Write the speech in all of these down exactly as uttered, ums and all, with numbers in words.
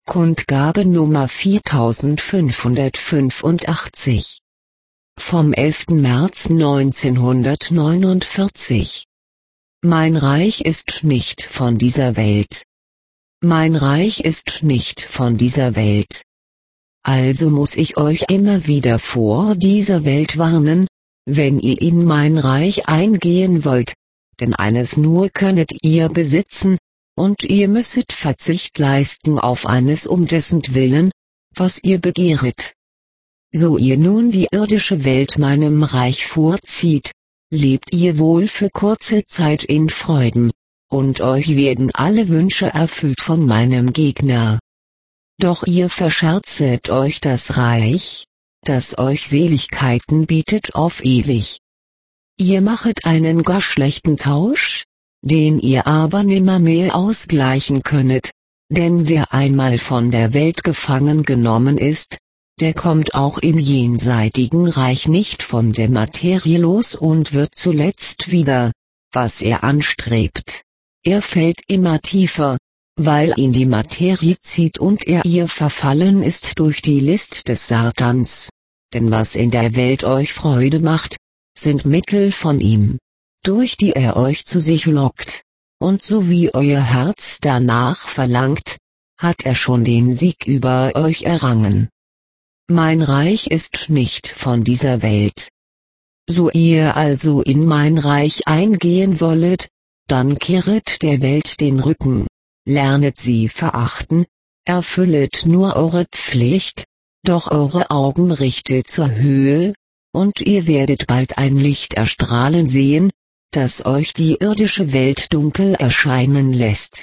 Kundgabe Nummer viertausendfünfhundertfünfundachtzig. Vom elften März neunzehnhundertneunundvierzig. Mein Reich ist nicht von dieser Welt. Mein Reich ist nicht von dieser Welt. Also muss ich euch immer wieder vor dieser Welt warnen, wenn ihr in mein Reich eingehen wollt, denn eines nur könnet ihr besitzen, und ihr müsset Verzicht leisten auf eines um dessen Willen, was ihr begehret. So ihr nun die irdische Welt meinem Reich vorzieht, lebt ihr wohl für kurze Zeit in Freuden, und euch werden alle Wünsche erfüllt von meinem Gegner. Doch ihr verscherzet euch das Reich, das euch Seligkeiten bietet auf ewig. Ihr machet einen gar schlechten Tausch, den ihr aber nimmermehr ausgleichen könnet, denn wer einmal von der Welt gefangen genommen ist, der kommt auch im jenseitigen Reich nicht von der Materie los und wird zuletzt wieder, was er anstrebt. Er fällt immer tiefer, weil ihn die Materie zieht und er ihr verfallen ist durch die List des Satans. Denn was in der Welt euch Freude macht, sind Mittel von ihm, durch die er euch zu sich lockt, und so wie euer Herz danach verlangt, hat er schon den Sieg über euch errangen. Mein Reich ist nicht von dieser Welt. So ihr also in mein Reich eingehen wollet, dann kehret der Welt den Rücken, lernet sie verachten, erfüllet nur eure Pflicht, doch eure Augen richtet zur Höhe, und ihr werdet bald ein Licht erstrahlen sehen, das euch die irdische Welt dunkel erscheinen lässt.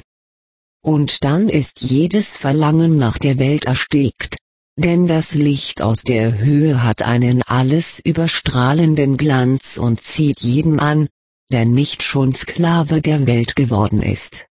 Und dann ist jedes Verlangen nach der Welt erstickt, denn das Licht aus der Höhe hat einen alles überstrahlenden Glanz und zieht jeden an, der nicht schon Sklave der Welt geworden ist.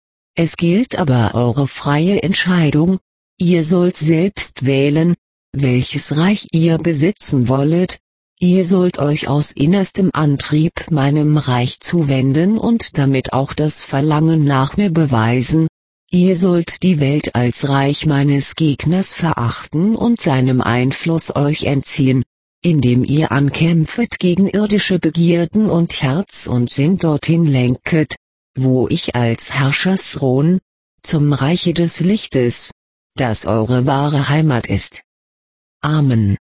Es gilt aber eure freie Entscheidung, ihr sollt selbst wählen, welches Reich ihr besitzen wollet. Ihr sollt euch aus innerstem Antrieb meinem Reich zuwenden und damit auch das Verlangen nach mir beweisen. Ihr sollt die Welt als Reich meines Gegners verachten und seinem Einfluss euch entziehen, indem ihr ankämpfet gegen irdische Begierden und Herz und Sinn dorthin lenket, wo ich als Herrschersthron, zum Reiche des Lichtes, das eure wahre Heimat ist. Amen.